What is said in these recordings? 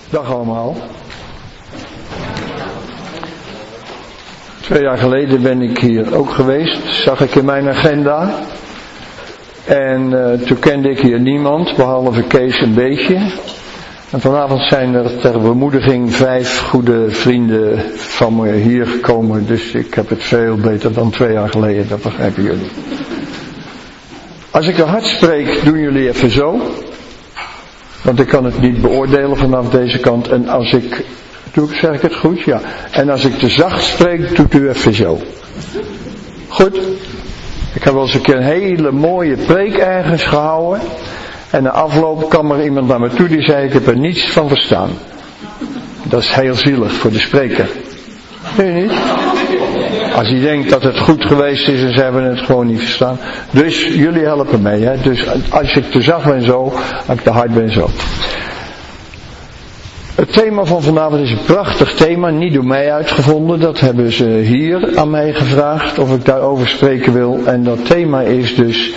Dag allemaal. 2 jaar geleden ben ik hier ook geweest, zag ik in mijn agenda. En toen kende ik hier niemand, behalve Kees een beetje. En vanavond zijn er ter bemoediging 5 goede vrienden van me hier gekomen. Dus ik heb het veel beter dan 2 jaar geleden, dat begrijpen jullie. Als ik er hard spreek, doen jullie even zo. Want ik kan het niet beoordelen vanaf deze kant. En als ik... zeg ik het goed? Ja. En als ik te zacht spreek, doet u even zo. Goed? Ik heb wel eens een keer een hele mooie preek ergens gehouden. En na afloop kwam er iemand naar me toe die zei, ik heb er niets van verstaan. Dat is heel zielig voor de spreker. Weet je niet? Als hij denkt dat het goed geweest is en ze hebben het gewoon niet verstaan. Dus jullie helpen mee. Hè? Dus als ik te zacht ben zo, als ik te hard ben zo. Het thema van vanavond is een prachtig thema, niet door mij uitgevonden. Dat hebben ze hier aan mij gevraagd of ik daarover spreken wil. En dat thema is dus,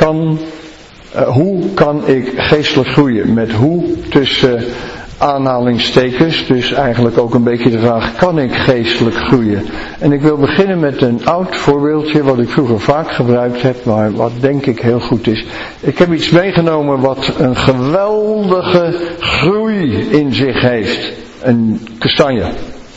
hoe kan ik geestelijk groeien? Met hoe tussen aanhalingstekens, dus eigenlijk ook een beetje de vraag, kan ik geestelijk groeien? En ik wil beginnen met een oud voorbeeldje wat ik vroeger vaak gebruikt heb, maar wat denk ik heel goed is. Ik heb iets meegenomen wat een geweldige groei in zich heeft. Een kastanje.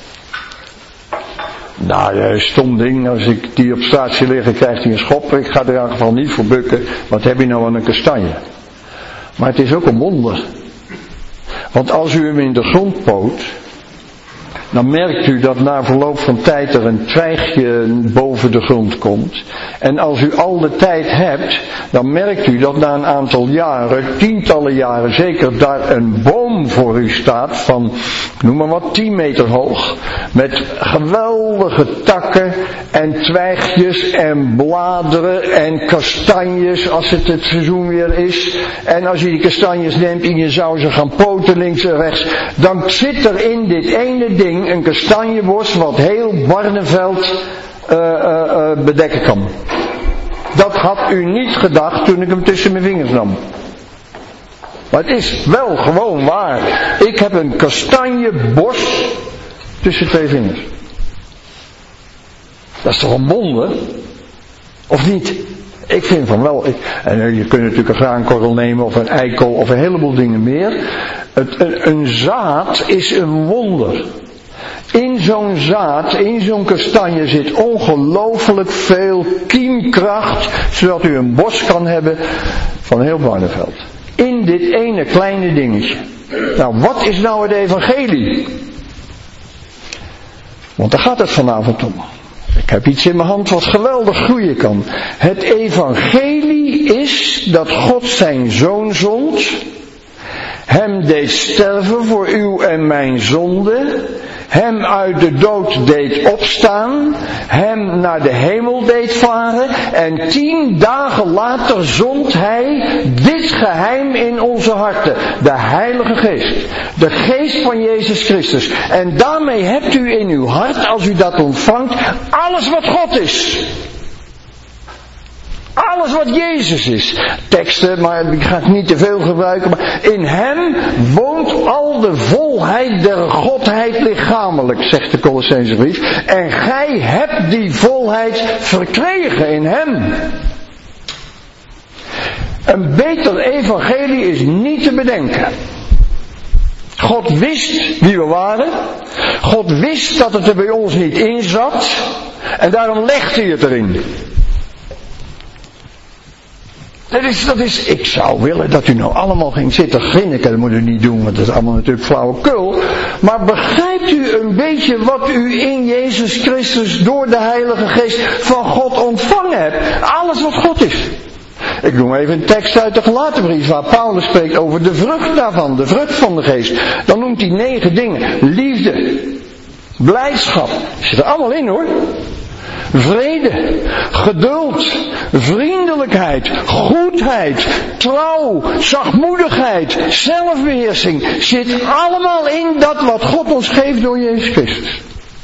Nou, stom ding, als ik die op straat zie liggen, krijgt hij een schop. Ik ga er in ieder geval niet voor bukken. Wat heb je nou aan een kastanje? Maar het is ook een wonder. Want als u hem in de grond poot, dan merkt u dat na verloop van tijd er een twijgje boven de grond komt. En als u al de tijd hebt, dan merkt u dat na een aantal jaren, tientallen jaren zeker, daar een boom voor u staat van, noem maar wat, 10 meter hoog. Met geweldige takken en twijgjes en bladeren en kastanjes als het seizoen weer is. En als je die kastanjes neemt en je zou ze gaan poten links en rechts, dan zit er in dit ene ding een kastanjebos wat heel Barneveld bedekken kan. Dat had u niet gedacht toen ik hem tussen mijn vingers nam. Maar het is wel gewoon waar. Ik heb een kastanjebos tussen 2 vingers. Dat is toch een wonder? Of niet? Ik vind van wel. En je kunt natuurlijk een graankorrel nemen of een eikel of een heleboel dingen meer. Een zaad is een wonder. In zo'n zaad, in zo'n kastanje zit ongelooflijk veel kiemkracht, zodat u een bos kan hebben van heel Barneveld. In dit ene kleine dingetje. Nou, wat is nou het evangelie? Want daar gaat het vanavond om. Ik heb iets in mijn hand wat geweldig groeien kan. Het evangelie is dat God zijn zoon zond, hem deed sterven voor uw en mijn zonde, hem uit de dood deed opstaan, hem naar de hemel deed varen en 10 dagen later zond hij dit geheim in onze harten, de Heilige Geest, de Geest van Jezus Christus. En daarmee hebt u in uw hart, als u dat ontvangt, alles wat God is. Alles wat Jezus is. Teksten, maar ik ga het niet te veel gebruiken. Maar in hem woont al de volheid der Godheid lichamelijk, zegt de Colossensebrief. En gij hebt die volheid verkregen in hem. Een beter evangelie is niet te bedenken. God wist wie we waren. God wist dat het er bij ons niet in zat. En daarom legt hij het erin. Dat is, ik zou willen dat u nou allemaal ging zitten grinniken. Dat moet u niet doen, want dat is allemaal natuurlijk flauwekul. Maar begrijpt u een beetje wat u in Jezus Christus door de Heilige Geest van God ontvangen hebt? Alles wat God is. Ik noem even een tekst uit de Galatenbrief waar Paulus spreekt over de vrucht daarvan, de vrucht van de Geest. Dan noemt hij 9 dingen. Liefde, blijdschap, zit er allemaal in hoor. Vrede, geduld, vriendelijkheid, goedheid, trouw, zachtmoedigheid, zelfbeheersing. Zit allemaal in dat wat God ons geeft door Jezus Christus.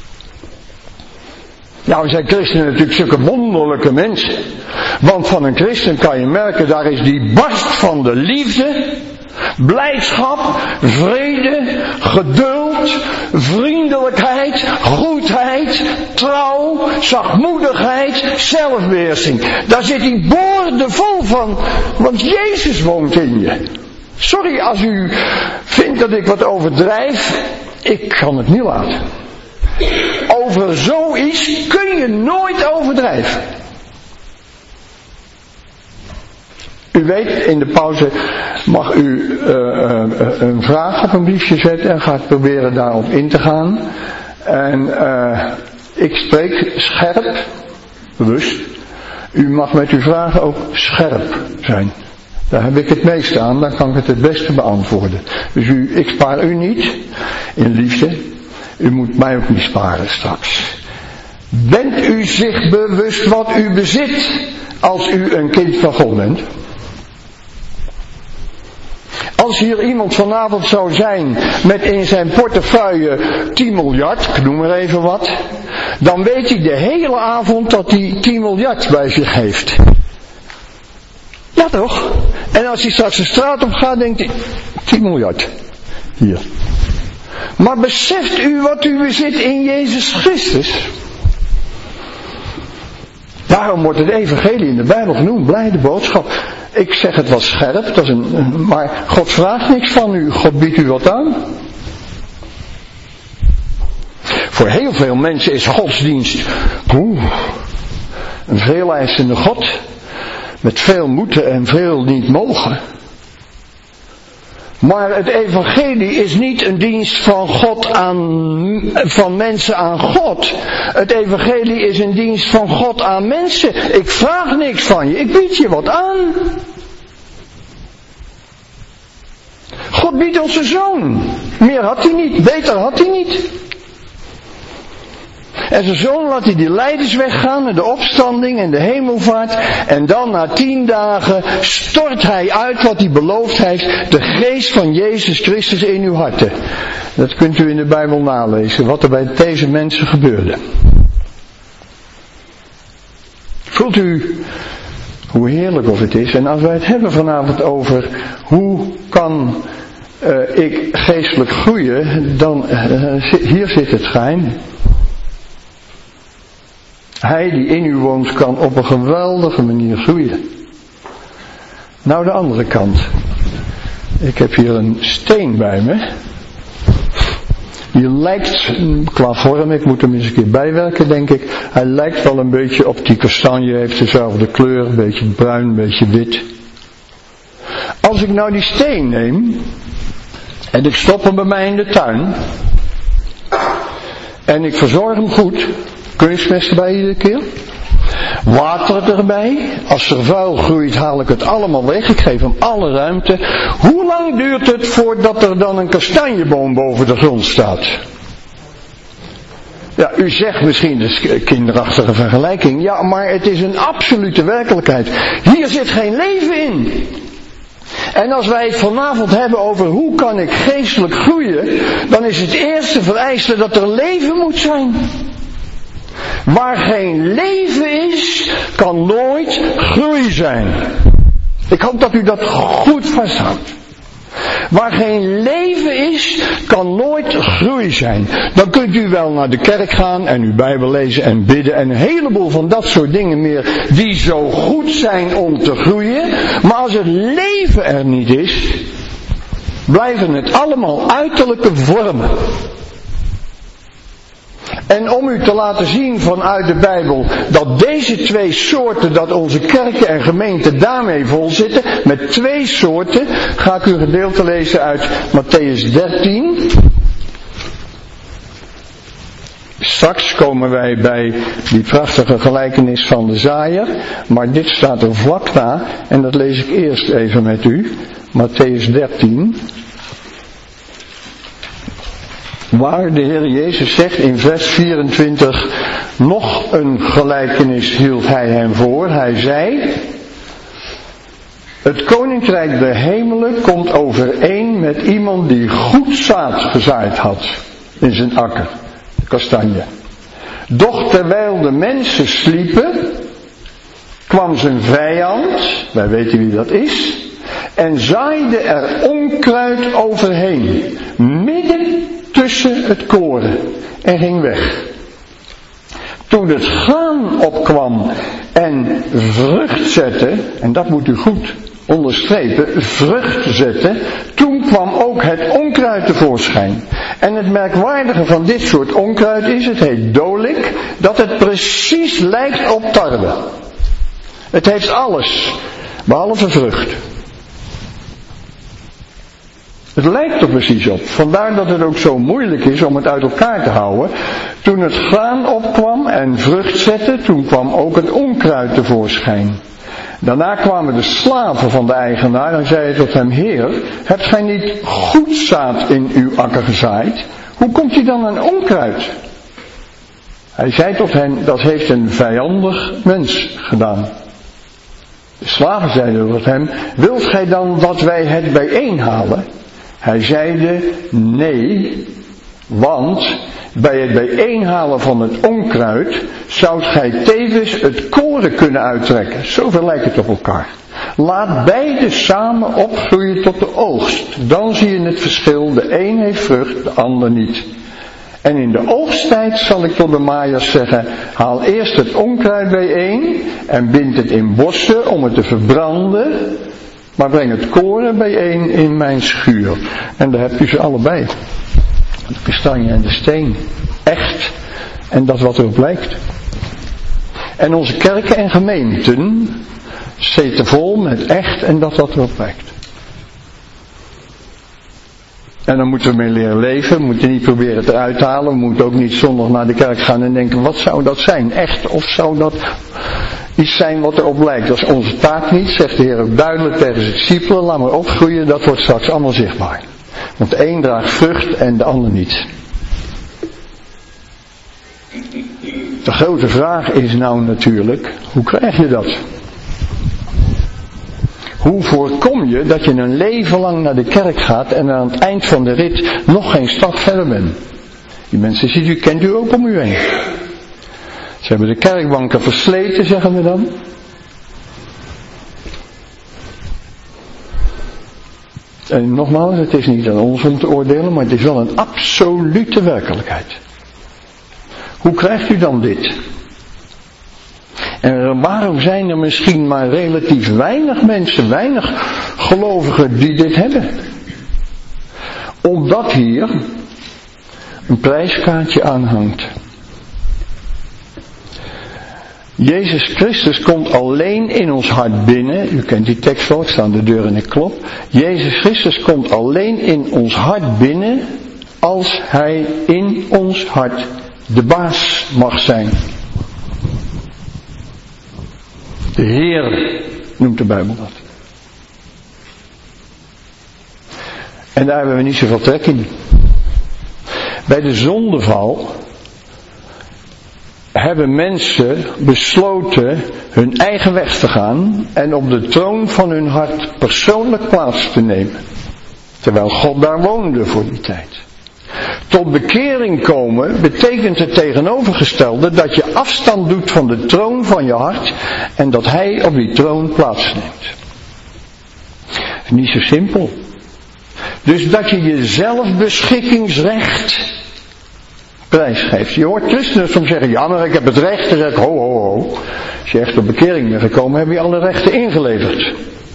Nou zijn christenen natuurlijk zulke wonderlijke mensen. Want van een christen kan je merken, daar is die barst van de liefde. Blijdschap, vrede, geduld, vriendelijkheid, goedheid, trouw, zachtmoedigheid, zelfbeheersing. Daar zit die boordevol van, want Jezus woont in je. Sorry als u vindt dat ik wat overdrijf, ik kan het niet laten. Over zoiets kun je nooit overdrijven. U weet, in de pauze mag u een vraag op een briefje zetten en gaat proberen daarop in te gaan. En ik spreek scherp, bewust. U mag met uw vragen ook scherp zijn. Daar heb ik het meeste aan, dan kan ik het beste beantwoorden. Dus ik spaar u niet in liefde. U moet mij ook niet sparen straks. Bent u zich bewust wat u bezit als u een kind van God bent? Als hier iemand vanavond zou zijn met in zijn portefeuille 10 miljard, ik noem maar even wat, dan weet hij de hele avond dat hij 10 miljard bij zich heeft. Ja toch? En als hij straks de straat op gaat, denkt hij, 10 miljard. Hier. Maar beseft u wat u bezit in Jezus Christus? Daarom wordt het evangelie in de Bijbel genoemd, blijde boodschap. Ik zeg het wel scherp, maar God vraagt niks van u, God biedt u wat aan. Voor heel veel mensen is godsdienst een veeleisende God, met veel moeten en veel niet mogen. Maar het evangelie is niet een dienst van God van mensen aan God. Het evangelie is een dienst van God aan mensen. Ik vraag niks van je, ik bied je wat aan. God biedt ons een zoon. Meer had hij niet, beter had hij niet. En zijn zoon laat hij die lijdens weggaan en de opstanding en de hemelvaart. En dan na 10 dagen stort hij uit wat hij beloofd heeft. De geest van Jezus Christus in uw harten. Dat kunt u in de Bijbel nalezen. Wat er bij deze mensen gebeurde. Voelt u hoe heerlijk of het is. En als wij het hebben vanavond over hoe kan ik geestelijk groeien. Dan hier zit het geheim. Hij die in u woont kan op een geweldige manier groeien. Nou de andere kant. Ik heb hier een steen bij me. Die lijkt qua vorm, ik moet hem eens een keer bijwerken denk ik. Hij lijkt wel een beetje op die kastanje, heeft dezelfde kleur, een beetje bruin, een beetje wit. Als ik nou die steen neem en ik stop hem bij mij in de tuin en ik verzorg hem goed. Kunstmest erbij iedere keer. Water erbij. Als er vuil groeit haal ik het allemaal weg. Ik geef hem alle ruimte. Hoe lang duurt het voordat er dan een kastanjeboom boven de grond staat? Ja, u zegt misschien, dat is een kinderachtige vergelijking. Ja, maar het is een absolute werkelijkheid. Hier zit geen leven in. En als wij het vanavond hebben over hoe kan ik geestelijk groeien, dan is het eerste vereiste dat er leven moet zijn. Waar geen leven is, kan nooit groei zijn. Ik hoop dat u dat goed vasthoudt. Waar geen leven is, kan nooit groei zijn. Dan kunt u wel naar de kerk gaan en uw Bijbel lezen en bidden en een heleboel van dat soort dingen meer die zo goed zijn om te groeien. Maar als het leven er niet is, blijven het allemaal uiterlijke vormen. En om u te laten zien vanuit de Bijbel dat deze 2 soorten, dat onze kerken en gemeenten daarmee vol zitten, met 2 soorten, ga ik u een gedeelte lezen uit Mattheüs 13. Straks komen wij bij die prachtige gelijkenis van de zaaier, maar dit staat er vlak na en dat lees ik eerst even met u. Mattheüs 13. Waar de Heer Jezus zegt in vers 24, nog een gelijkenis hield hij hem voor. Hij zei, het koninkrijk der hemelen komt overeen met iemand die goed zaad gezaaid had in zijn akker, kastanje. Doch terwijl de mensen sliepen, kwam zijn vijand, wij weten wie dat is, en zaaide er onkruid overheen, midden tussen het koren, en ging weg. Toen het graan opkwam en vrucht zette, en dat moet u goed onderstrepen, vrucht zette, toen kwam ook het onkruid tevoorschijn. En het merkwaardige van dit soort onkruid is, het heet dolik, dat het precies lijkt op tarwe. Het heeft alles, behalve vrucht. Het lijkt er precies op. Vandaar dat het ook zo moeilijk is om het uit elkaar te houden. Toen het graan opkwam en vrucht zette, toen kwam ook het onkruid tevoorschijn. Daarna kwamen de slaven van de eigenaar en zeiden tot hem: Heer, hebt gij niet goed zaad in uw akker gezaaid? Hoe komt u dan aan onkruid? Hij zei tot hen: dat heeft een vijandig mens gedaan. De slaven zeiden tot hem: wilt gij dan dat wij het bijeenhalen? Hij zeide: nee, want bij het bijeenhalen van het onkruid zoudt gij tevens het koren kunnen uittrekken. Zoveel lijkt het op elkaar. Laat beide samen opgroeien tot de oogst. Dan zie je het verschil. De een heeft vrucht, de ander niet. En in de oogsttijd zal ik tot de maaiers zeggen: haal eerst het onkruid bijeen en bind het in bossen om het te verbranden. Maar breng het koren bijeen in mijn schuur. En daar heb je ze allebei. De kastanje en de steen. Echt. En dat wat erop lijkt. En onze kerken en gemeenten zitten vol met echt en dat wat erop lijkt. En dan moeten we mee leren leven. We moeten niet proberen het eruit te halen. We moeten ook niet zondag naar de kerk gaan en denken: wat zou dat zijn? Echt? Of zou dat iets zijn wat erop lijkt? Dat is onze taak niet, zegt de Heer ook duidelijk tegen zijn discipelen. Laat maar opgroeien, dat wordt straks allemaal zichtbaar. Want de een draagt vrucht en de ander niet. De grote vraag is nou natuurlijk: hoe krijg je dat? Hoe voorkom je dat je een leven lang naar de kerk gaat en aan het eind van de rit nog geen stap verder bent? Die mensen ziet u, kent u ook om u heen. Ze hebben de kerkbanken versleten, zeggen we dan. En nogmaals, het is niet aan ons om te oordelen, maar het is wel een absolute werkelijkheid. Hoe krijgt u dan dit? En waarom zijn er misschien maar relatief weinig mensen, weinig gelovigen die dit hebben? Omdat hier een prijskaartje aan hangt. Jezus Christus komt alleen in ons hart binnen. U kent die tekst wel, ik sta aan de deur en ik klop. Jezus Christus komt alleen in ons hart binnen als Hij in ons hart de baas mag zijn. De Heer noemt de Bijbel dat. En daar hebben we niet zoveel trek in. Bij de zondeval hebben mensen besloten hun eigen weg te gaan en op de troon van hun hart persoonlijk plaats te nemen. Terwijl God daar woonde voor die tijd. Tot bekering komen betekent het tegenovergestelde dat je afstand doet van de troon van je hart en dat Hij op die troon plaatsneemt. Niet zo simpel. Dus dat je je zelfbeschikkingsrecht prijsgeeft. Je hoort christenen soms zeggen: ja, maar ik heb het recht. Dan zeg ik: ho, ho, ho. Als je echt op bekering bent gekomen, heb je alle rechten ingeleverd.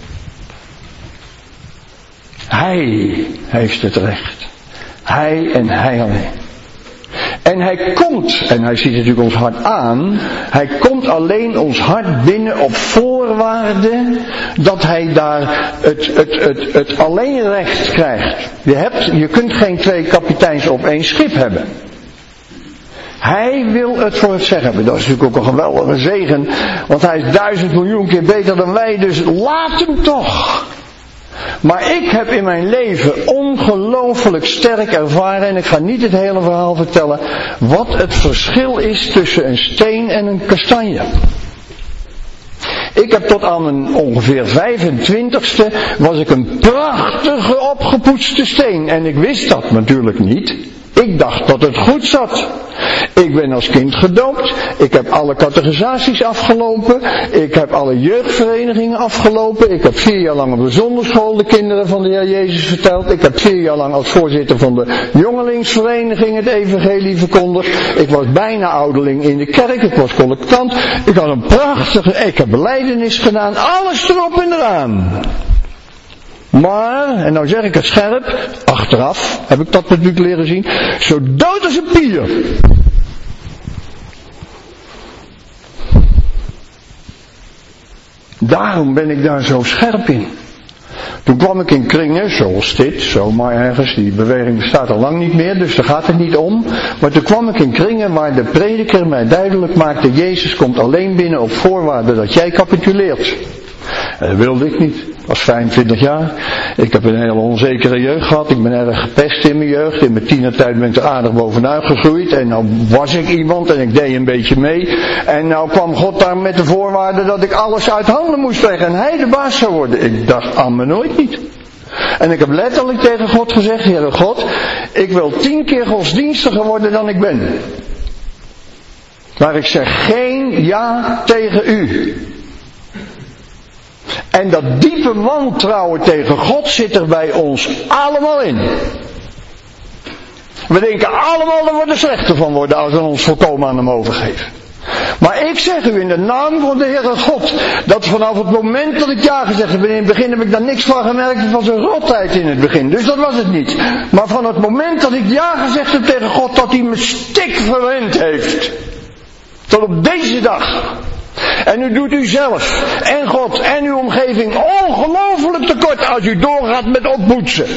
Hij heeft het recht. Hij en Hij alleen. En Hij komt, en Hij ziet natuurlijk ons hart aan, Hij komt alleen ons hart binnen op voorwaarde dat Hij daar het alleenrecht krijgt. Je kunt geen twee kapiteins op één schip hebben. Hij wil het voor het zeggen hebben. Dat is natuurlijk ook een geweldige zegen, want Hij is 1000 miljoen keer beter dan wij, dus laat Hem toch. Maar ik heb in mijn leven ongelooflijk sterk ervaren, en ik ga niet het hele verhaal vertellen, wat het verschil is tussen een steen en een kastanje. Ik heb tot aan mijn ongeveer 25ste was ik een prachtige opgepoetste steen. En ik wist dat natuurlijk niet. Ik dacht dat het goed zat. Ik ben als kind gedoopt. Ik heb alle catechisaties afgelopen. Ik heb alle jeugdverenigingen afgelopen. Ik heb 4 jaar lang op de zonderschool de kinderen van de Heer Jezus verteld. Ik heb 4 jaar lang als voorzitter van de jongelingsvereniging het evangelie verkondigd. Ik was bijna ouderling in de kerk. Ik was collectant. Ik had een ik heb belijdenis gedaan. Alles erop en eraan. Maar, en nou zeg ik het scherp, achteraf heb ik dat natuurlijk leren zien, zo dood als een pier. Daarom ben ik daar zo scherp in. Toen kwam ik in kringen, zoals dit, zomaar ergens, die beweging bestaat al lang niet meer, dus daar gaat het niet om. Maar toen kwam ik in kringen waar de prediker mij duidelijk maakte, Jezus komt alleen binnen op voorwaarde dat jij capituleert. En dat wilde ik niet. Ik was 25 jaar. Ik heb een hele onzekere jeugd gehad. Ik ben erg gepest in mijn jeugd. In mijn tienertijd ben ik er aardig bovenuit gegroeid. En nou was ik iemand en ik deed een beetje mee. En nou kwam God daar met de voorwaarde dat ik alles uit handen moest leggen. En hij de baas zou worden. Ik dacht aan me nooit niet. En ik heb letterlijk tegen God gezegd, Heere God, ik wil 10 keer godsdienstiger worden dan ik ben. Maar ik zeg geen ja tegen u. En dat diepe wantrouwen tegen God zit er bij ons allemaal in. We denken allemaal dat we er slechter van worden als we ons volkomen aan hem overgeven. Maar ik zeg u in de naam van de Heere God, dat vanaf het moment dat ik ja gezegd heb, in het begin heb ik daar niks van gemerkt, het was een rottijd in het begin, dus dat was het niet. Maar van het moment dat ik ja gezegd heb tegen God, dat hij me stik verwend heeft. Tot op deze dag. En nu doet u zelf en God en uw omgeving ongelooflijk tekort als u doorgaat met oppoetsen.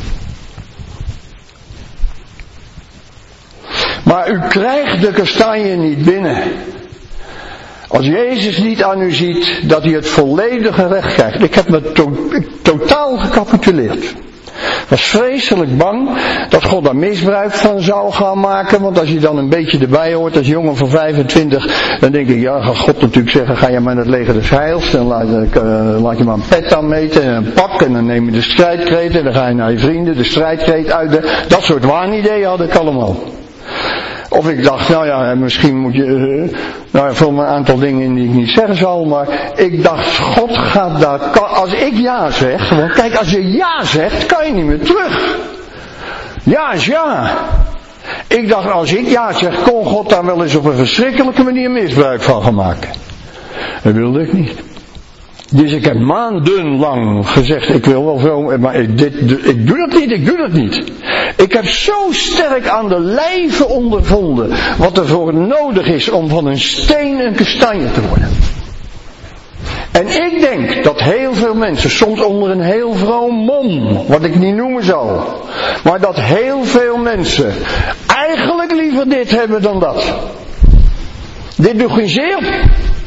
Maar u krijgt de kastanje niet binnen. Als Jezus niet aan u ziet dat hij het volledige recht krijgt. Ik heb me totaal gecapituleerd. Ik was vreselijk bang dat God daar misbruik van zou gaan maken. Want als je dan een beetje erbij hoort als jongen van 25. Dan denk ik, ja, gaat God natuurlijk zeggen, ga je maar naar het leger des heils. Dan laat je maar een pet aanmeten en een pak. En dan neem je de strijdkreet en dan ga je naar je vrienden de strijdkreet uit. Dat soort waanideeën had ik allemaal. Of ik dacht, nou ja, misschien moet je, vul maar een aantal dingen in die ik niet zeggen zal, maar ik dacht, God gaat daar, als ik ja zeg, want kijk, als je ja zegt, kan je niet meer terug. Ja is ja. Ik dacht, als ik ja zeg, kon God daar wel eens op een verschrikkelijke manier misbruik van gaan maken. Dat wilde ik niet. Dus ik heb maandenlang gezegd, ik wil wel zo, maar ik doe dat niet. Ik heb zo sterk aan de lijve ondervonden wat er voor nodig is om van een steen een kastanje te worden. En ik denk dat heel veel mensen, soms onder een heel vroom mom, wat ik niet noemen zal, maar dat heel veel mensen eigenlijk liever dit hebben dan dat. Dit doet geen zeer.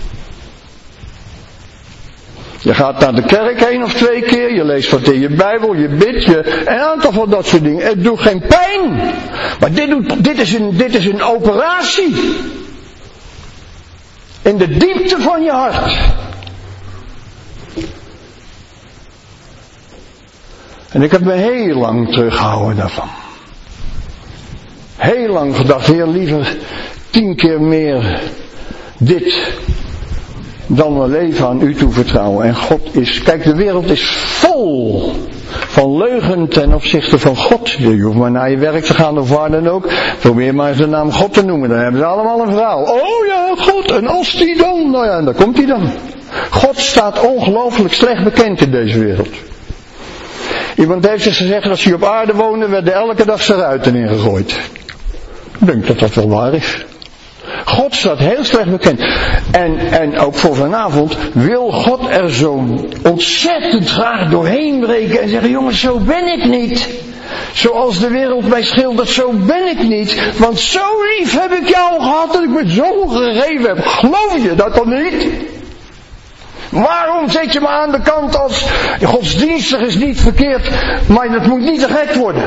Je gaat naar de kerk 1 of 2 keer, je leest wat in je Bijbel, je bidt, een aantal van dat soort dingen. Het doet geen pijn, maar dit is een operatie. In de diepte van je hart. En ik heb me heel lang teruggehouden daarvan. Heel lang gedacht, Heer, liever 10 keer meer dit dan mijn leven aan u toevertrouwen. En God is, kijk, de wereld is vol van leugen ten opzichte van God. Je hoeft maar naar je werk te gaan of waar dan ook. Probeer maar eens de naam God te noemen. Dan hebben ze allemaal een verhaal. Oh ja, God, en als die dan? Nou ja, en daar komt hij dan. God staat ongelooflijk slecht bekend in deze wereld. Iemand heeft eens gezegd, als hij op aarde woonde, werden elke dag zijn ruiten ingegooid. Ik denk dat dat wel waar is. God staat heel slecht bekend. En ook voor vanavond wil God er zo ontzettend graag doorheen breken en zeggen, jongens, zo ben ik niet. Zoals de wereld mij schildert, zo ben ik niet. Want zo lief heb ik jou gehad dat ik me zo gegeven heb. Geloof je dat dan niet? Waarom zet je me aan de kant als godsdienstig is niet verkeerd, maar dat moet niet te gek worden?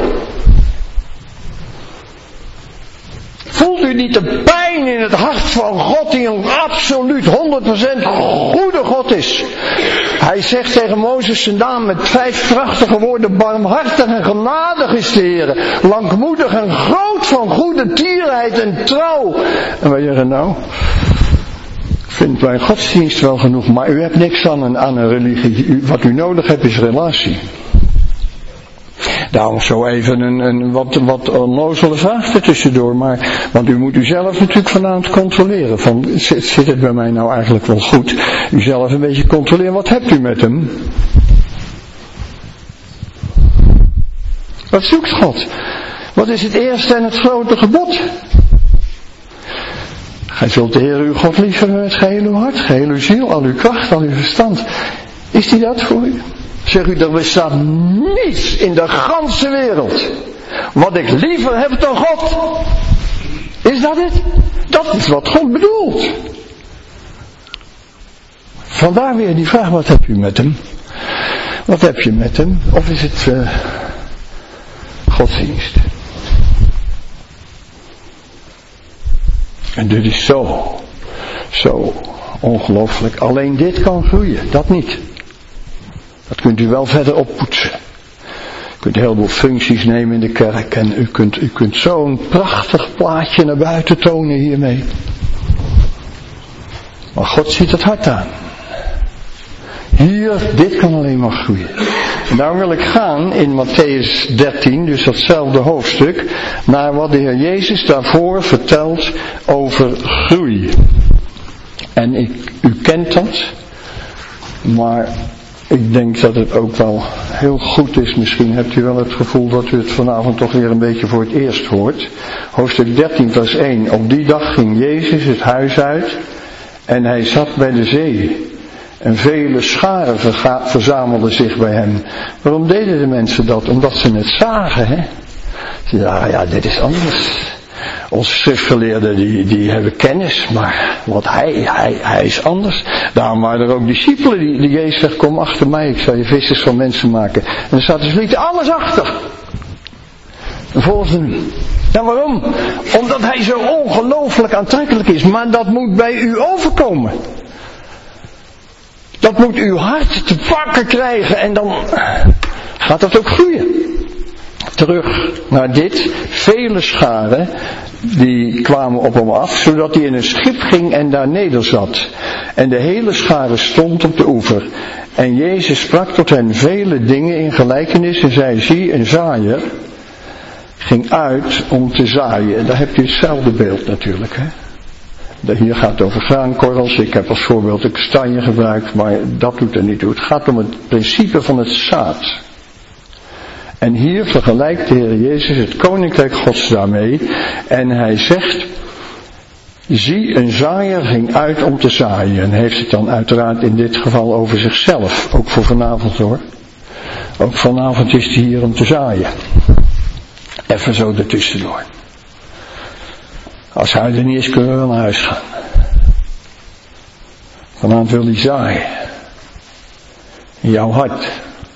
Voelt u niet de pijn in het hart van God die een absoluut 100% goede God is? Hij zegt tegen Mozes zijn naam met 5 prachtige woorden, barmhartig en genadig is de Heer, langmoedig en groot van goede tierheid en trouw. En wij zeggen nou, ik vind mijn godsdienst wel genoeg, maar u hebt niks aan een religie. Wat u nodig hebt is relatie. Daarom zo even een wat onnozele vraag ertussendoor, maar, want u moet uzelf natuurlijk vanavond controleren. Van, zit het bij mij nou eigenlijk wel goed? Uzelf een beetje controleren, wat hebt u met hem? Wat zoekt God? Wat is het eerste en het grote gebod? Gij zult de Heer uw God liefhebben met geheel uw hart, geheel uw ziel, al uw kracht, al uw verstand. Is die dat voor u? Zeg u, er bestaat niets in de ganse wereld wat ik liever heb dan God. Is dat het? Dat is wat God bedoelt. Vandaar weer die vraag, wat heb u met hem? Wat heb je met hem? Of is het godsdienst? En dit is zo ongelooflijk. Alleen dit kan groeien, dat niet. Dat kunt u wel verder oppoetsen. U kunt een heleboel functies nemen in de kerk en u kunt zo'n prachtig plaatje naar buiten tonen hiermee. Maar God ziet het hart aan. Hier, dit kan alleen maar groeien. En daarom wil ik gaan in Mattheüs 13, dus datzelfde hoofdstuk, naar wat de Heer Jezus daarvoor vertelt over groei. En u kent dat, maar ik denk dat het ook wel heel goed is. Misschien hebt u wel het gevoel dat u het vanavond toch weer een beetje voor het eerst hoort. Hoofdstuk 13 vers 1. Op die dag ging Jezus het huis uit en hij zat bij de zee. En vele scharen verzamelden zich bij hem. Waarom deden de mensen dat? Omdat ze het zagen, hè. Ze dachten, ja, dit is anders. Onze schriftgeleerden die hebben kennis, maar wat hij is anders. Daarom waren er ook discipelen die Jezus zegt, kom achter mij, ik zal je vissers van mensen maken. En dan zaten ze lieten alles achter. En volgden hem. Ja, waarom? Omdat hij zo ongelooflijk aantrekkelijk is. Maar dat moet bij u overkomen. Dat moet uw hart te pakken krijgen en dan gaat dat ook groeien. Terug naar dit. Vele scharen die kwamen op hem af, zodat hij in een schip ging en daar nederzat. En de hele schare stond op de oever. En Jezus sprak tot hen vele dingen in gelijkenis en zei, zie, een zaaier ging uit om te zaaien. En daar hebt u hetzelfde beeld natuurlijk, hè. Hier gaat het over graankorrels. Ik heb als voorbeeld de kastanje gebruikt, maar dat doet er niet toe. Het gaat om het principe van het zaad. En hier vergelijkt de Heer Jezus het koninkrijk Gods daarmee. En hij zegt, zie, een zaaier ging uit om te zaaien. En heeft het dan uiteraard in dit geval over zichzelf. Ook voor vanavond hoor. Ook vanavond is hij hier om te zaaien. Even zo ertussendoor. Als hij er niet is, kunnen we wel naar huis gaan. Vanavond wil hij zaaien. In jouw hart.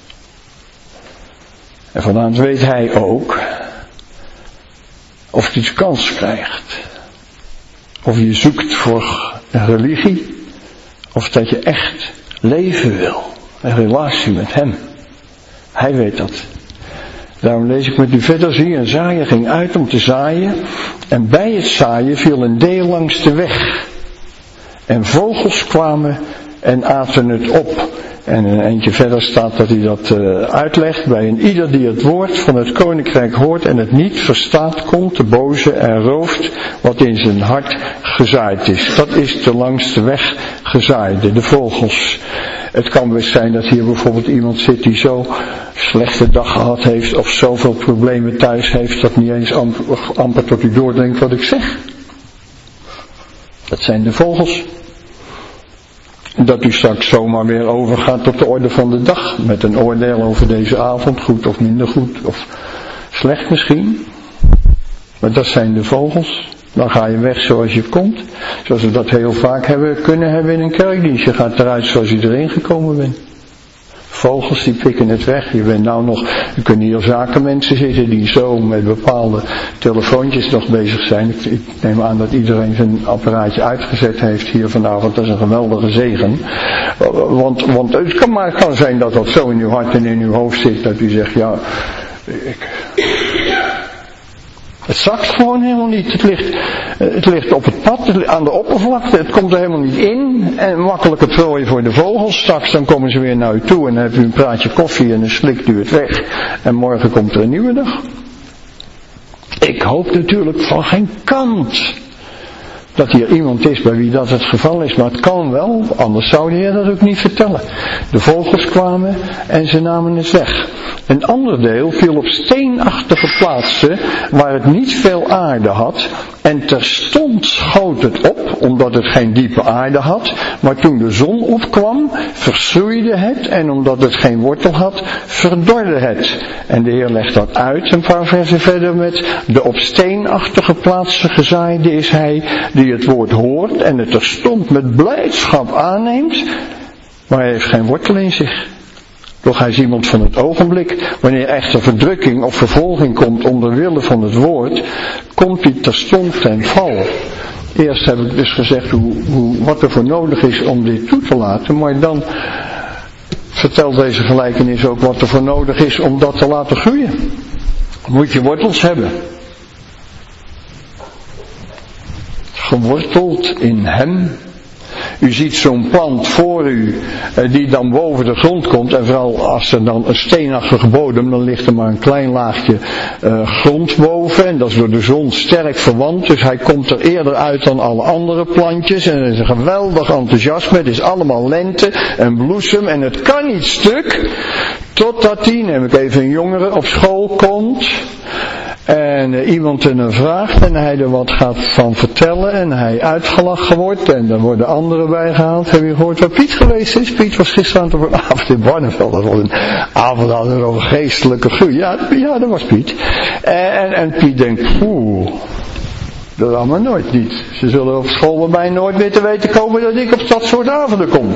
En vanavond weet hij ook of je de kans krijgt. Of je zoekt voor een religie. Of dat je echt leven wil. Een relatie met hem. Hij weet dat. Daarom lees ik met u verder. Zie, een zaaier ging uit om te zaaien. En bij het zaaien viel een deel langs de weg. En vogels kwamen en aten het op. En een eindje verder staat dat hij dat uitlegt. Bij een ieder die het woord van het koninkrijk hoort en het niet verstaat, komt de boze en rooft wat in zijn hart gezaaid is. Dat is de langs de weg gezaaide, de vogels. Het kan best zijn dat hier bijvoorbeeld iemand zit die zo slechte dag gehad heeft of zoveel problemen thuis heeft dat niet eens amper tot u doordringt wat ik zeg. Dat zijn de vogels. Dat u straks zomaar weer overgaat tot de orde van de dag. Met een oordeel over deze avond, goed of minder goed of slecht misschien. Maar dat zijn de vogels. Dan ga je weg zoals je komt. Zoals we dat heel vaak kunnen hebben in een kerkdienst. Je gaat eruit zoals je erin gekomen bent. Vogels die pikken het weg. Je bent nou nog, er kunnen hier zakenmensen zitten die zo met bepaalde telefoontjes nog bezig zijn. Ik neem aan dat iedereen zijn apparaatje uitgezet heeft hier vanavond. Dat is een geweldige zegen. Want het kan zijn dat dat zo in uw hart en in uw hoofd zit dat u zegt, ja, Het zakt gewoon helemaal niet. Het ligt op het pad, aan de oppervlakte. Het komt er helemaal niet in. En makkelijke prooi voor de vogels. Straks dan komen ze weer naar u toe en dan hebt u een praatje koffie en dan slikt u het weg. En morgen komt er een nieuwe dag. Ik hoop natuurlijk van geen kant dat hier iemand is bij wie dat het geval is. Maar het kan wel, anders zou de Heer dat ook niet vertellen. De vogels kwamen en ze namen het weg. Een ander deel viel op steenachtige plaatsen waar het niet veel aarde had. En terstond schoot het op, omdat het geen diepe aarde had. Maar toen de zon opkwam, verschroeide het. En omdat het geen wortel had, verdorde het. En de Heer legt dat uit een paar versen verder met: de op steenachtige plaatsen gezaaide is hij die het woord hoort en het terstond met blijdschap aanneemt. Maar hij heeft geen wortel in zich. Doch hij is iemand van het ogenblik. Wanneer echter verdrukking of vervolging komt om de wille van het woord, komt hij terstond ten val. Eerst heb ik dus gezegd wat er voor nodig is om dit toe te laten, maar dan vertelt deze gelijkenis ook wat er voor nodig is om dat te laten groeien. Moet je wortels hebben. Geworteld in hem. U ziet zo'n plant voor u die dan boven de grond komt. En vooral als er dan een steenachtige bodem, dan ligt er maar een klein laagje grond boven. En dat is door de zon sterk verwant. Dus hij komt er eerder uit dan alle andere plantjes. En er is een geweldig enthousiasme. Het is allemaal lente en bloesem. En het kan niet stuk. Totdat hij, neem ik even een jongere, op school komt. En iemand er vraagt en hij er wat gaat van vertellen en hij uitgelachen wordt en dan worden anderen bijgehaald. Heb je gehoord waar Piet geweest is? Piet was gisteren op een avond in Barneveld. Dat was een avond hadden we over geestelijke groei. Ja, dat was Piet. En Piet denkt, dat allemaal nooit niet. Ze zullen op school bij mij nooit meer te weten komen dat ik op dat soort avonden kom.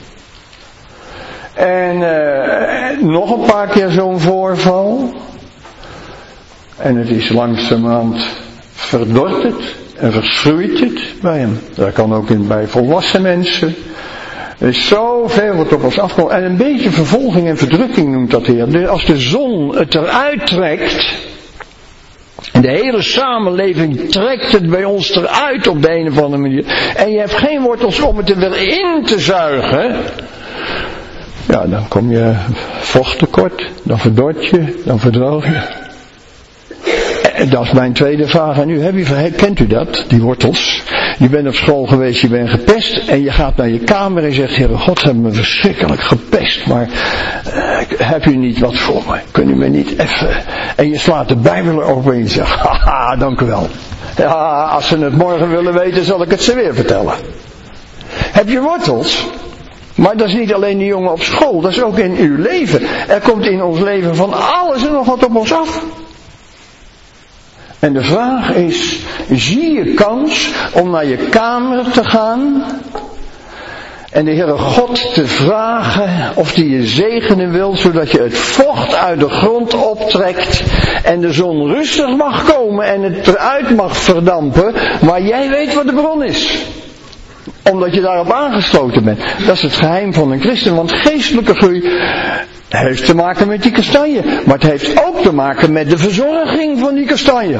En nog een paar keer zo'n voorval. En het is langzamerhand verdort het en verschroeit het bij hem. Dat kan ook bij volwassen mensen. Er is zoveel wat op ons afkomt. En een beetje vervolging en verdrukking noemt dat Heer. Dus als de zon het eruit trekt. En de hele samenleving trekt het bij ons eruit op de een of andere manier. En je hebt geen wortels om het er weer in te zuigen. Ja, dan kom je vochttekort. Dan verdort je. Dan verdroog je. Dat is mijn tweede vraag aan u. Kent u dat, die wortels? Je bent op school geweest, je bent gepest en je gaat naar je kamer en zegt: Heere God, hebben me verschrikkelijk gepest, maar heb u niet wat voor me? Kun u me niet even... En je slaat de Bijbel erop en je zegt: haha, dank u wel. Ja, als ze het morgen willen weten, zal ik het ze weer vertellen. Heb je wortels? Maar dat is niet alleen die jongen op school, dat is ook in uw leven. Er komt in ons leven van alles en nog wat op ons af. En de vraag is, zie je kans om naar je kamer te gaan en de Heere God te vragen of die je zegenen wil, zodat je het vocht uit de grond optrekt en de zon rustig mag komen en het eruit mag verdampen, maar jij weet wat de bron is. Omdat je daarop aangesloten bent. Dat is het geheim van een christen, want geestelijke groei heeft te maken met die kastanje. Maar het heeft ook te maken met de verzorging van die kastanje.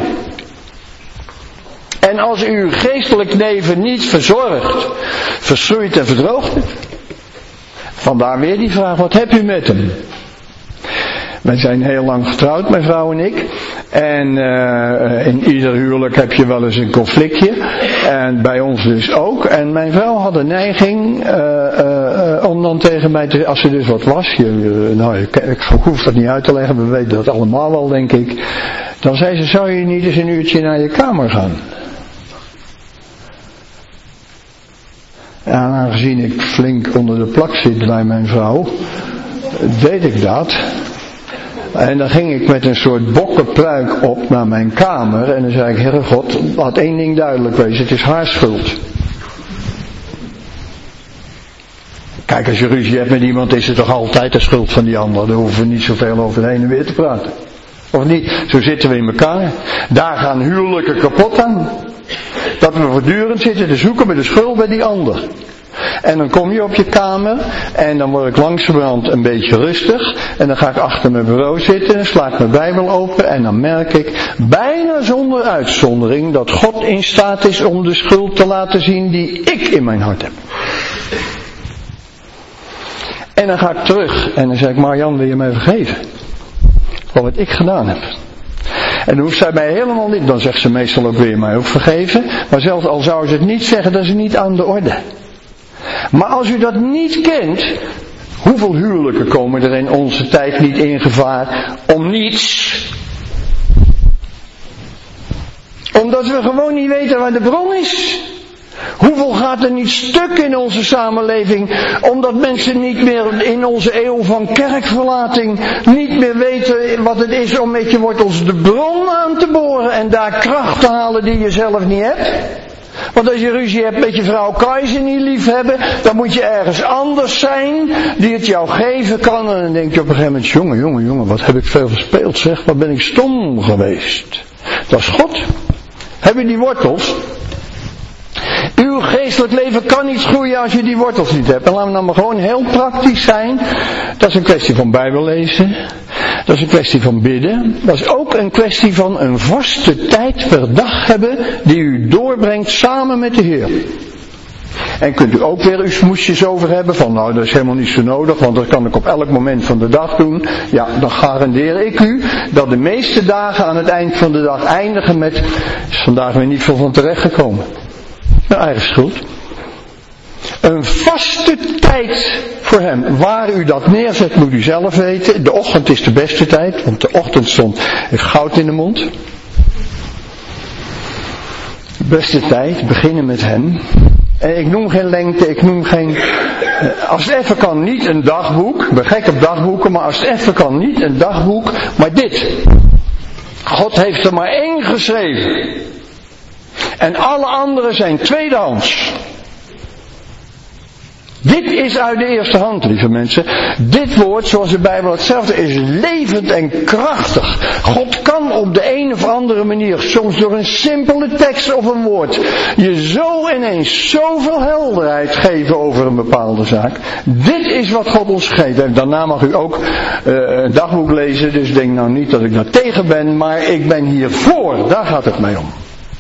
En als u uw geestelijk leven niet verzorgt, verschroeit en verdroogt het. Vandaar weer die vraag, wat heb u met hem? Wij zijn heel lang getrouwd, mijn vrouw en ik. En in ieder huwelijk heb je wel eens een conflictje. En bij ons dus ook. En mijn vrouw had een neiging om dan tegen mij te... Als er dus wat was, ik hoef dat niet uit te leggen, we weten dat allemaal wel, denk ik. Dan zei ze, zou je niet eens een uurtje naar je kamer gaan? En aangezien ik flink onder de plak zit bij mijn vrouw, deed ik dat. En dan ging ik met een soort bokkenpruik op naar mijn kamer. En dan zei ik, Heere God, laat één ding duidelijk wezen. Het is haar schuld. Kijk, als je ruzie hebt met iemand, is het toch altijd de schuld van die ander. Daar hoeven we niet zoveel over heen en weer te praten. Of niet? Zo zitten we in elkaar. Daar gaan huwelijken kapot aan. Dat we voortdurend zitten te zoeken met de schuld bij die ander. En dan kom je op je kamer en dan word ik langzamerhand een beetje rustig. En dan ga ik achter mijn bureau zitten, sla ik mijn Bijbel open en dan merk ik bijna zonder uitzondering dat God in staat is om de schuld te laten zien die ik in mijn hart heb. En dan ga ik terug en dan zeg ik, Marian, wil je mij vergeven? Voor wat ik gedaan heb. En dan hoeft zij mij helemaal niet, dan zegt ze meestal ook, wil je mij ook vergeven? Maar zelfs al zou ze het niet zeggen, dat is niet aan de orde. Maar als u dat niet kent, hoeveel huwelijken komen er in onze tijd niet in gevaar om niets? Omdat we gewoon niet weten waar de bron is. Hoeveel gaat er niet stuk in onze samenleving, omdat mensen niet meer in onze eeuw van kerkverlating niet meer weten wat het is om met je wortels de bron aan te boren en daar kracht te halen die je zelf niet hebt. Want als je ruzie hebt met je vrouw, kan je ze niet lief hebben, dan moet je ergens anders zijn die het jou geven kan. En dan denk je op een gegeven moment, jongen, wat heb ik veel verspeeld zeg, wat ben ik stom geweest. Dat is God. Heb je die wortels? Uw geestelijk leven kan niet groeien als je die wortels niet hebt. En laten we nou maar gewoon heel praktisch zijn. Dat is een kwestie van Bijbel lezen. Dat is een kwestie van bidden. Dat is ook een kwestie van een vaste tijd per dag hebben die u doorbrengt samen met de Heer. En kunt u ook weer uw smoesjes over hebben van nou dat is helemaal niet zo nodig, want dat kan ik op elk moment van de dag doen. Ja, dan garandeer ik u dat de meeste dagen aan het eind van de dag eindigen met is vandaag weer niet veel van terecht gekomen. Mijn eigen schuld. Een vaste tijd voor hem. Waar u dat neerzet moet u zelf weten. De ochtend is de beste tijd, want de ochtendstond heeft goud in de mond. De beste tijd, beginnen met hem. En ik noem geen lengte, ik noem geen... Als het even kan niet een dagboek. Ik ben gek op dagboeken, maar als het even kan niet een dagboek. Maar dit. God heeft er maar 1 geschreven. En alle anderen zijn tweedehands. Dit is uit de eerste hand, lieve mensen. Dit woord, zoals de Bijbel hetzelfde is, levend en krachtig. God kan op de een of andere manier, soms door een simpele tekst of een woord, je zo ineens zoveel helderheid geven over een bepaalde zaak. Dit is wat God ons gegeven heeft. Daarna mag u ook een dagboek lezen, dus denk nou niet dat ik daar tegen ben, maar ik ben hiervoor. Daar gaat het mee om.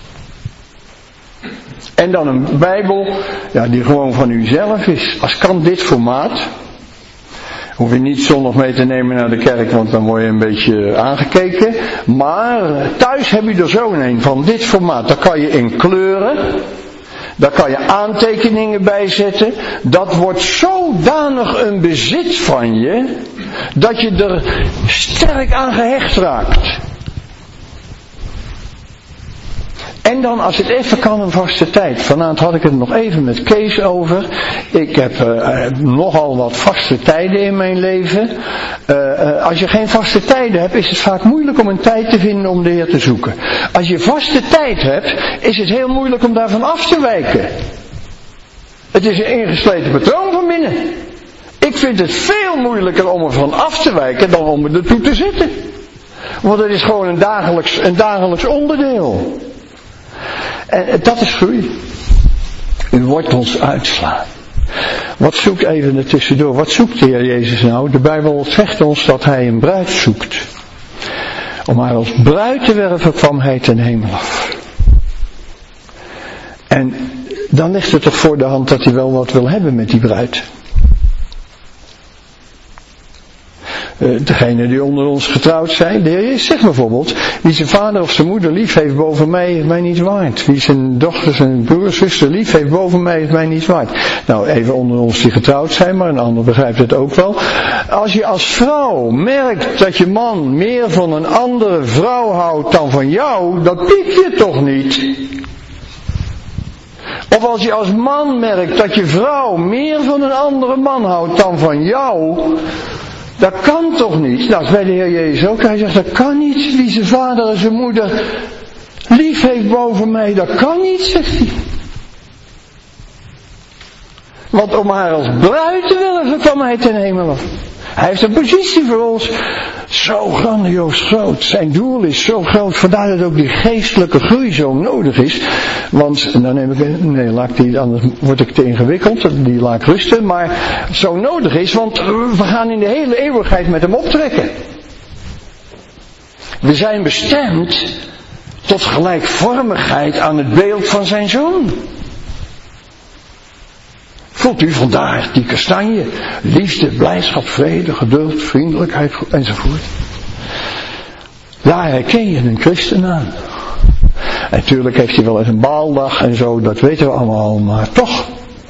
En dan een Bijbel, ja, die gewoon van u zelf is. Als kan dit formaat. Hoef je niet zondag mee te nemen naar de kerk, want dan word je een beetje aangekeken. Maar thuis heb je er zo een van dit formaat. Daar kan je in kleuren. Daar kan je aantekeningen bij zetten. Dat wordt zodanig een bezit van je, dat je er sterk aan gehecht raakt. En dan als het even kan een vaste tijd. Vanavond had ik het nog even met Kees over. Ik heb nogal wat vaste tijden in mijn leven. Als je geen vaste tijden hebt, is het vaak moeilijk om een tijd te vinden om de Heer te zoeken. Als je vaste tijd hebt, is het heel moeilijk om daarvan af te wijken. Het is een ingesleten patroon van binnen. Ik vind het veel moeilijker om ervan af te wijken dan om er toe te zitten. Want het is gewoon een dagelijks onderdeel. En dat is groei. U wortels uitslaan. Wat zoekt even er tussendoor? Wat zoekt de Heer Jezus nou? De Bijbel zegt ons dat Hij een bruid zoekt. Om haar als bruid te werven kwam Hij ten hemel af. En dan ligt het toch voor de hand dat Hij wel wat wil hebben met die bruid. Degene die onder ons getrouwd zijn, de Heer Jezus zegt bijvoorbeeld, wie zijn vader of zijn moeder lief heeft boven mij, is mij niet waard. Wie zijn dochter, zijn broer, zuster lief heeft boven mij, is mij niet waard. Nou, even onder ons die getrouwd zijn, maar een ander begrijpt het ook wel. Als je als vrouw merkt dat je man meer van een andere vrouw houdt dan van jou, dat piek je toch niet? Of als je als man merkt dat je vrouw meer van een andere man houdt dan van jou, dat kan toch niet? Nou, dat is bij de Heer Jezus ook. Hij zegt, dat kan niet. Wie zijn vader en zijn moeder lief heeft boven mij, dat kan niet, zegt hij. Want om haar als bruid te werven kwam Hij ten hemel af. Hij heeft een positie voor ons zo grandioos groot. Zijn doel is zo groot. Vandaar dat ook die geestelijke groei zo nodig is. Want, dan neem ik, nee, laat ik die, anders word ik te ingewikkeld. Die laat ik rusten. Maar zo nodig is, want we gaan in de hele eeuwigheid met hem optrekken. We zijn bestemd tot gelijkvormigheid aan het beeld van zijn zoon. Voelt u vandaar die kastanje, liefde, blijdschap, vrede, geduld, vriendelijkheid enzovoort. Daar herken je een christen aan. En natuurlijk heeft hij wel eens een baaldag en zo, dat weten we allemaal, maar toch.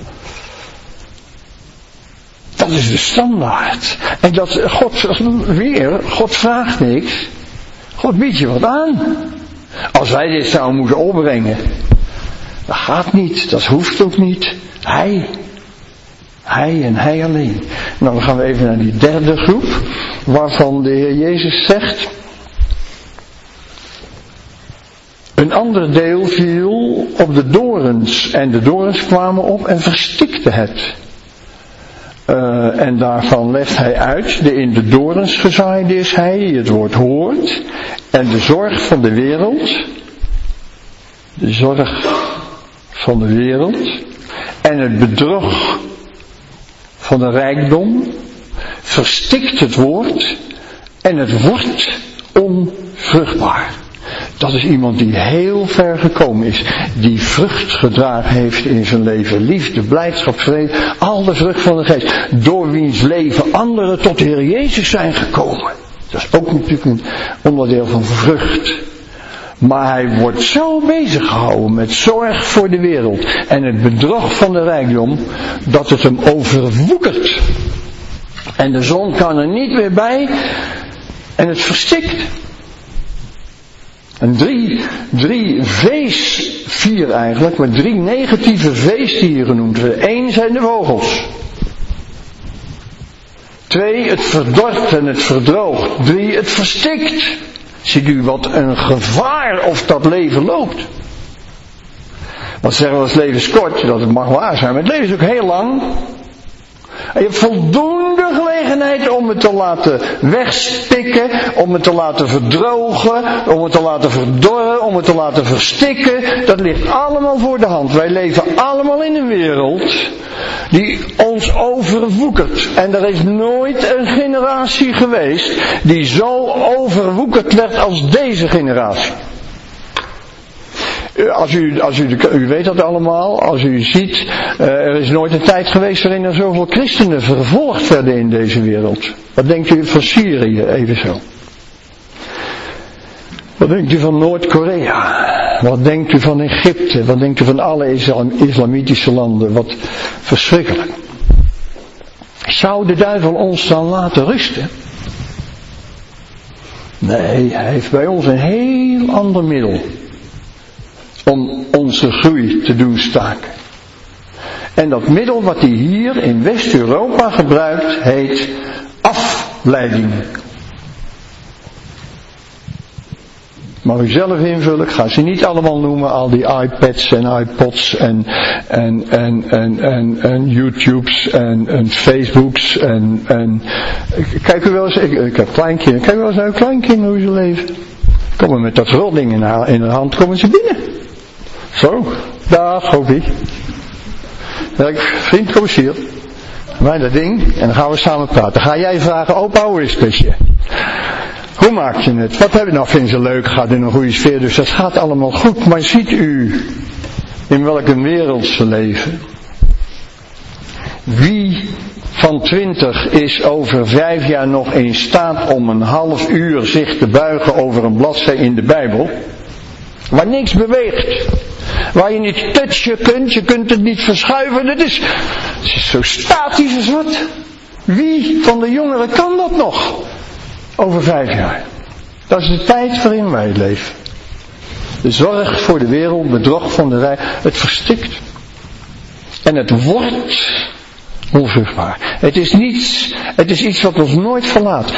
Dat is de standaard. En dat God vraagt niks. God biedt je wat aan. Als wij dit zouden moeten opbrengen, dat gaat niet, dat hoeft ook niet. Hij en hij alleen. Nou, dan gaan we even naar die derde groep, waarvan de Heer Jezus zegt, een ander deel viel op de dorens, en de dorens kwamen op en verstikte het. En daarvan legt hij uit, de in de dorens gezaaide is hij, die het woord hoort, en de zorg van de wereld, en het bedrog van de rijkdom, verstikt het woord en het wordt onvruchtbaar. Dat is iemand die heel ver gekomen is, die vrucht gedragen heeft in zijn leven, liefde, blijdschap, vrede, al de vrucht van de geest, door wiens leven anderen tot de Heer Jezus zijn gekomen. Dat is ook natuurlijk een onderdeel van vrucht. Maar hij wordt zo bezig gehouden met zorg voor de wereld en het bedrog van de rijkdom, dat het hem overwoekert. En de zon kan er niet meer bij en het verstikt. En vier eigenlijk, maar 3 negatieve veestieren genoemd worden. 1 zijn de vogels. 2, het verdort en het verdroogt. 3, het verstikt. Ziet u wat een gevaar of dat leven loopt. Want zeggen we als het leven is kort, dat het mag waar zijn, maar het leven is ook heel lang. En je hebt voldoende gelegenheid om het te laten wegstikken, om het te laten verdrogen, om het te laten verdorren, om het te laten verstikken. Dat ligt allemaal voor de hand. Wij leven allemaal in een wereld die ons overwoekert. En er is nooit een generatie geweest die zo overwoekerd werd als deze generatie. U weet dat allemaal, als u ziet, er is nooit een tijd geweest waarin er zoveel christenen vervolgd werden in deze wereld. Wat denkt u van Syrië, even zo? Wat denkt u van Noord-Korea? Wat denkt u van Egypte? Wat denkt u van alle islamitische landen? Wat verschrikkelijk. Zou de duivel ons dan laten rusten? Nee, hij heeft bij ons een heel ander middel om onze groei te doen staken. En dat middel wat hij hier in West-Europa gebruikt, heet afleiding. Mag u zelf invullen, ik ga ze niet allemaal noemen, al die iPads en iPods en YouTubes en Facebooks en kijk u wel eens, ik heb kleinkinderen, kijk u wel eens naar uw kleinkinderen hoe ze leven. Komen met dat rolding in de hand, komen ze binnen. Zo, dag Hopie. Vriend, kom eens hier. Wij dat ding en dan gaan we samen praten. Ga jij vragen, opa, hoe is het kusje? Hoe maak je het? Wat heb je nou? Vinden ze leuk? Gaat in een goede sfeer, dus dat gaat allemaal goed. Maar ziet u in welke wereld ze leven? Wie van 20 is over 5 jaar nog in staat om een half uur zich te buigen over een bladzij in de Bijbel? Waar niks beweegt. Waar je niet touchen kunt, je kunt het niet verschuiven. Het is zo statisch als wat. Wie van de jongeren kan dat nog? Over 5 jaar. Dat is de tijd waarin wij leven. De zorg voor de wereld, bedrog van de rij, het verstikt. En het wordt onvruchtbaar. Het is iets wat ons nooit verlaat.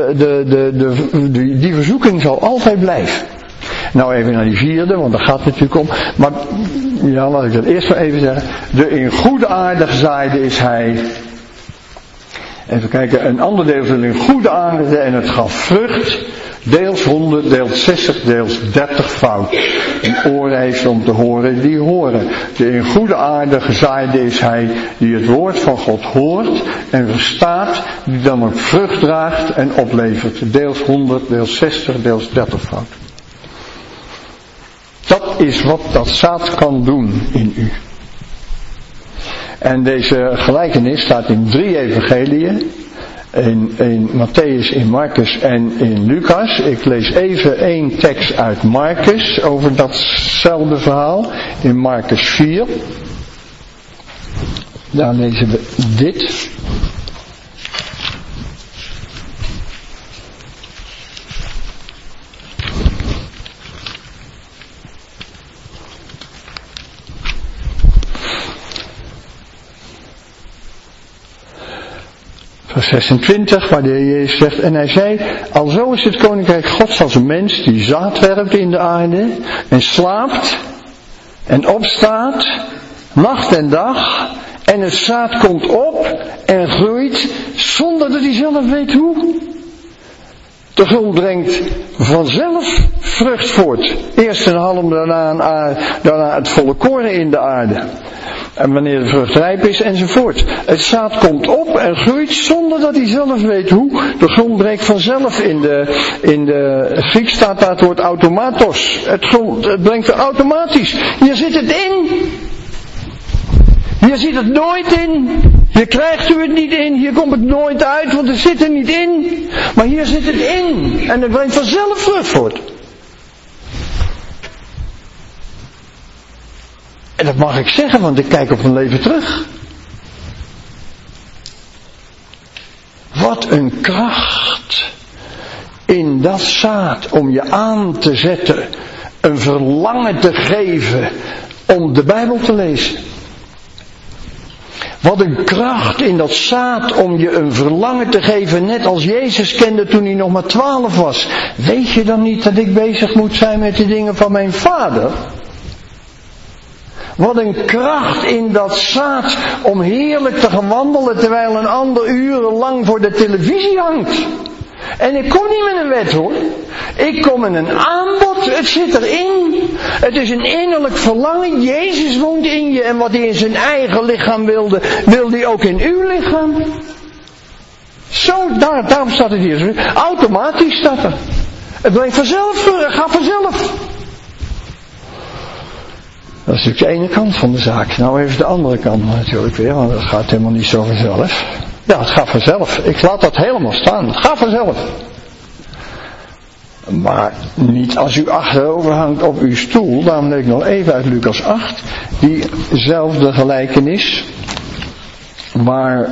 Die verzoeking zal altijd blijven. Nou even naar die vierde, want daar gaat het natuurlijk om. Maar ja, laat ik dat eerst maar even zeggen. De in goede aarde gezaaide is hij. Even kijken, een ander deel viel in goede aarde en het gaf vrucht. Deels 100, deels 60, deels 30 fout. Een oor heeft om te horen die horen. De in goede aarde gezaaide is hij die het woord van God hoort en verstaat, die dan ook vrucht draagt en oplevert. Deels 100, deels 60, deels 30 fout. Dat is wat dat zaad kan doen in u. En deze gelijkenis staat in 3 evangeliën. In Matthäus, in Marcus en in Lucas. Ik lees even 1 tekst uit Marcus over datzelfde verhaal. In Marcus 4. Daar lezen we dit. Vers 26, waar de Heer Jezus zegt, en hij zei, alzo is het koninkrijk Gods als een mens die zaad werpt in de aarde en slaapt en opstaat, nacht en dag, en het zaad komt op en groeit zonder dat hij zelf weet hoe. De grond brengt vanzelf vrucht voort. Eerst een halm, daarna het volle koren in de aarde. En wanneer de vrucht rijp is, enzovoort. Het zaad komt op en groeit zonder dat hij zelf weet hoe. De grond breekt vanzelf. In de Grieks staat daar het woord automatos. Het brengt er automatisch. Hier zit het in. Hier zit het nooit in. Hier krijgt u het niet in. Hier komt het nooit uit, want het zit er niet in. Maar hier zit het in. En het brengt vanzelf vrucht voort. En dat mag ik zeggen, want ik kijk op mijn leven terug. Wat een kracht in dat zaad om je aan te zetten, een verlangen te geven om de Bijbel te lezen. Wat een kracht in dat zaad om je een verlangen te geven, net als Jezus kende toen hij nog maar 12 was. Weet je dan niet dat ik bezig moet zijn met de dingen van mijn Vader? Wat een kracht in dat zaad om heerlijk te gaan wandelen terwijl een ander urenlang voor de televisie hangt. En ik kom niet met een wet hoor. Ik kom met een aanbod, het zit erin. Het is een innerlijk verlangen. Jezus woont in je en wat hij in zijn eigen lichaam wilde, wil hij ook in uw lichaam. Zo, daarom staat het hier. Automatisch staat er. Het brengt vanzelf, het gaat vanzelf. Dat is natuurlijk de ene kant van de zaak. Nou even de andere kant natuurlijk weer, want dat gaat helemaal niet zo vanzelf. Ja, het gaat vanzelf. Ik laat dat helemaal staan. Het gaat vanzelf. Maar niet als u achterover hangt op uw stoel. Daarom lees ik nog even uit Lucas 8. Diezelfde gelijkenis. Waar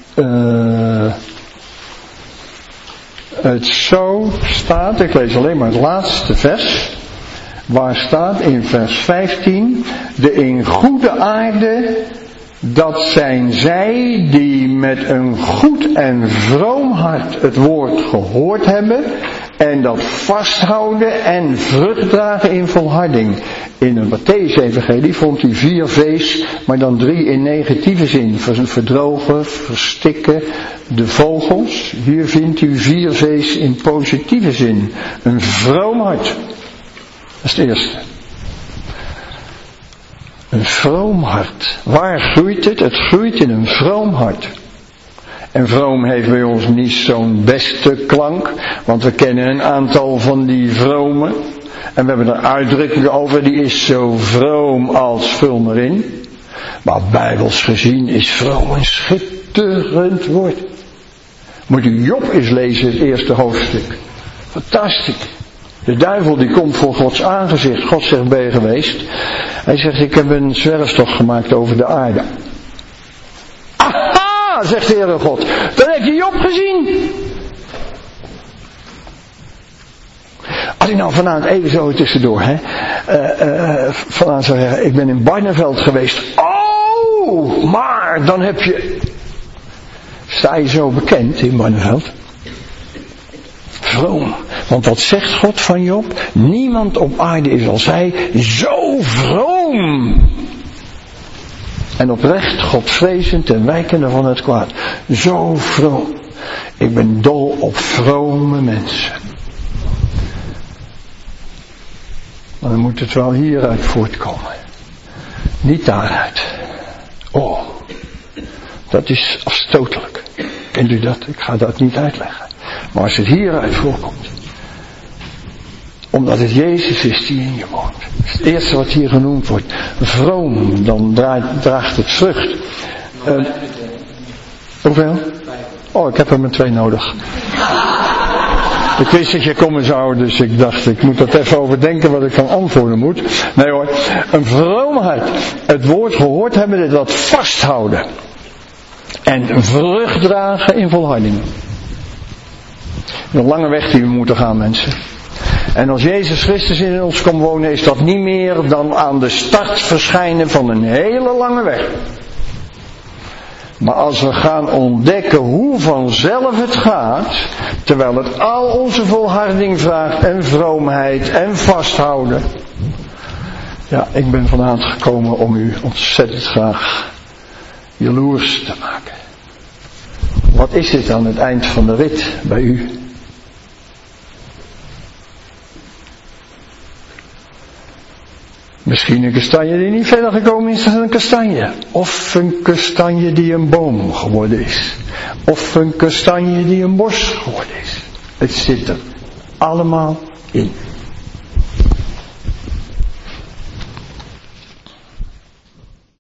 het zo staat. Ik lees alleen maar het laatste vers. Waar staat in vers 15. De in goede aarde. Dat zijn zij die met een goed en vroom hart het woord gehoord hebben en dat vasthouden en vrucht dragen in volharding. In een Matthäus-evangelie vond u 4 V's, maar dan 3 in negatieve zin. Verdrogen, verstikken, de vogels. Hier vindt u 4 V's in positieve zin. Een vroom hart. Dat is het eerste. Een vroom hart. Waar groeit het? Het groeit in een vroom hart. En vroom heeft bij ons niet zo'n beste klank, want we kennen een aantal van die vromen. En we hebben er uitdrukkingen over, die is zo vroom als vul maar in. Maar bijbels gezien is vroom een schitterend woord. Moet u Job eens lezen, het eerste hoofdstuk. Fantastisch. De duivel die komt voor Gods aangezicht. God zegt, ben je geweest? Hij zegt, ik heb een zwerftocht gemaakt over de aarde. Aha, zegt de Heere God. Dan heb je Job gezien. Als ik nou vanavond even zo tussendoor, vanavond zou zeggen, ik ben in Barneveld geweest. Oh, maar dan heb je... Sta je zo bekend in Barneveld? Vroom. Want wat zegt God van Job? Niemand op aarde is als hij zo vroom. En oprecht, godvrezend en wijkende van het kwaad. Zo vroom. Ik ben dol op vrome mensen. Maar dan moet het wel hieruit voortkomen. Niet daaruit. Oh, dat is afstotelijk. Kent u dat? Ik ga dat niet uitleggen. Maar als het hieruit voorkomt. Omdat het Jezus is die in je woont. Dat is het eerste wat hier genoemd wordt. Vroom, dan draagt het vrucht. Hoeveel? Oh, ik heb er maar 2 nodig. Ik wist dat je komen zou, dus ik dacht, ik moet dat even overdenken wat ik van antwoorden moet. Nee hoor, een vroomheid. Het woord gehoord hebben, dat vasthouden. En vrucht dragen in volharding. Een lange weg die we moeten gaan, mensen. En als Jezus Christus in ons komt wonen, is dat niet meer dan aan de start verschijnen van een hele lange weg. Maar als we gaan ontdekken hoe vanzelf het gaat, terwijl het al onze volharding vraagt en vroomheid en vasthouden. Ja, ik ben vanavond gekomen om u ontzettend graag jaloers te maken. Wat is dit aan het eind van de rit bij u? Misschien een kastanje die niet verder gekomen is dan een kastanje. Of een kastanje die een boom geworden is. Of een kastanje die een bos geworden is. Het zit er allemaal in.